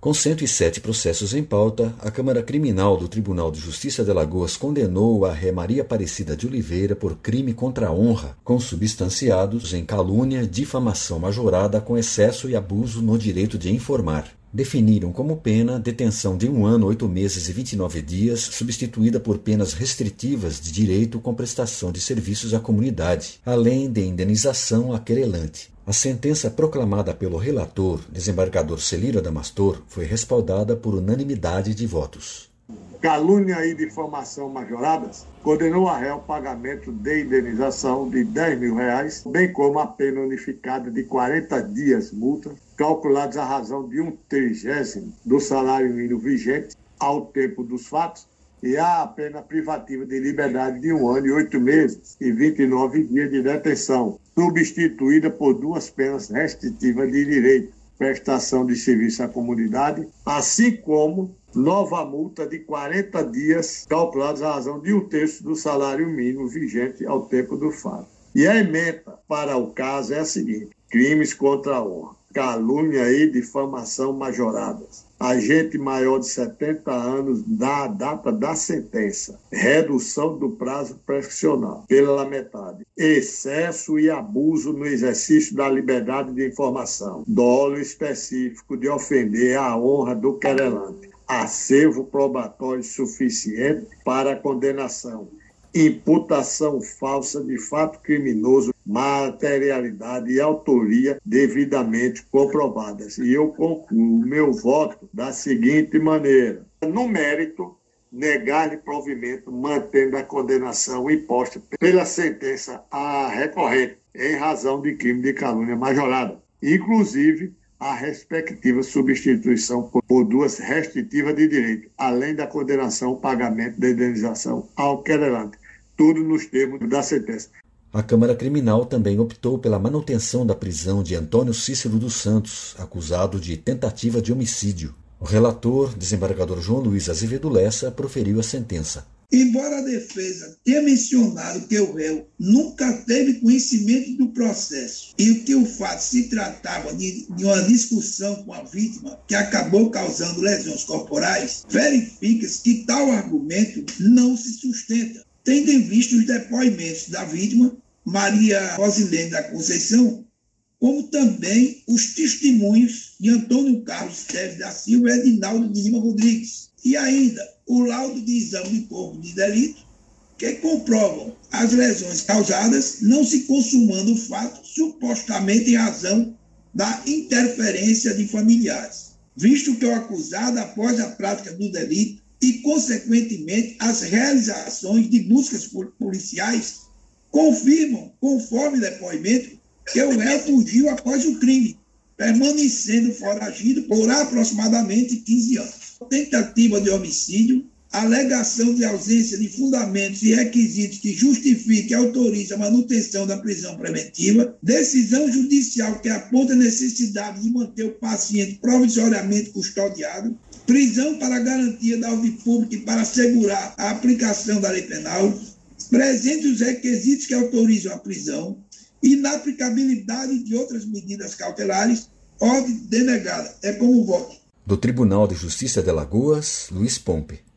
Com 107 processos em pauta, a Câmara Criminal do Tribunal de Justiça de Alagoas condenou a ré Maria Aparecida de Oliveira por crime contra a honra, consubstanciados em calúnia, difamação majorada com excesso e abuso no direito de informar. Definiram como pena detenção de 1 ano, 8 meses e 29 dias, substituída por penas restritivas de direito com prestação de serviços à comunidade, além de indenização à querelante. A sentença proclamada pelo relator, desembargador Celiro Adamastor, foi respaldada por unanimidade de votos. Calúnia e difamação majoradas condenou a réu ao pagamento de indenização de R$10 mil, bem como a pena unificada de 40 dias multa, calculados à razão de 1/30 do salário mínimo vigente ao tempo dos fatos, e a pena privativa de liberdade de 1 ano e 8 meses e 29 dias de detenção, substituída por 2 penas restritivas de direito, prestação de serviço à comunidade, assim como nova multa de 40 dias, calculados à razão de 1/3 do salário mínimo vigente ao tempo do fato. E a ementa para o caso é a seguinte: crimes contra a honra, calúnia e difamação majoradas. Agente maior de 70 anos da data da sentença. Redução do prazo prescricional pela metade. Excesso e abuso no exercício da liberdade de informação. Dolo específico de ofender a honra do querelante. Acervo probatório suficiente para a condenação. Imputação falsa de fato criminoso, materialidade e autoria devidamente comprovadas. E eu concluo o meu voto da seguinte maneira: no mérito, negar-lhe provimento, mantendo a condenação imposta pela sentença à recorrente em razão de crime de calúnia majorada, inclusive a respectiva substituição por 2 restritivas de direito, além da condenação ao pagamento da indenização ao querelante, tudo nos termos da sentença. A Câmara Criminal também optou pela manutenção da prisão de Antônio Cícero dos Santos, acusado de tentativa de homicídio. O relator, desembargador João Luiz Azevedo Lessa, proferiu a sentença. Embora a defesa tenha mencionado que o réu nunca teve conhecimento do processo e que o fato se tratava de uma discussão com a vítima que acabou causando lesões corporais, verifica-se que tal argumento não se sustenta, tendo em vista os depoimentos da vítima, Maria Rosilene da Conceição, como também os testemunhos de Antônio Carlos Teves da Silva e Edinaldo de Lima Rodrigues, e ainda o laudo de exame de corpo de delito, que comprovam as lesões causadas, não se consumando o fato, supostamente em razão da interferência de familiares, visto que o acusado, após a prática do delito e, consequentemente, as realizações de buscas policiais, confirmam, conforme depoimento, que o réu fugiu após o crime, permanecendo foragido por aproximadamente 15 anos. Tentativa de homicídio, alegação de ausência de fundamentos e requisitos que justifique e autorize a manutenção da prisão preventiva, decisão judicial que aponta a necessidade de manter o paciente provisoriamente custodiado, prisão para garantia da ordem pública e para assegurar a aplicação da lei penal, presentes os requisitos que autorizam a prisão, inaplicabilidade de outras medidas cautelares, ordem denegada. É como voto. Do Tribunal de Justiça de Alagoas, Luiz Pompe.